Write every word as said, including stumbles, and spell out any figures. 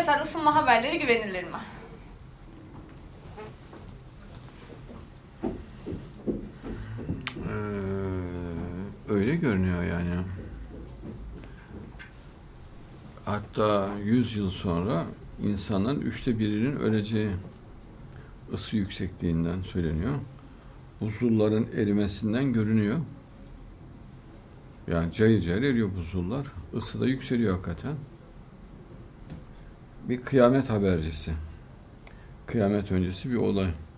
küresel ısınma haberleri güvenilir mi? Ee, öyle görünüyor yani. Hatta yüz yıl sonra insanların üçte birinin öleceği ısı yüksekliğinden söyleniyor. Buzulların erimesinden görünüyor. Yani cayır cayır eriyor buzullar. Isı da yükseliyor hakikaten. Bir kıyamet habercisi. Kıyamet öncesi bir olay.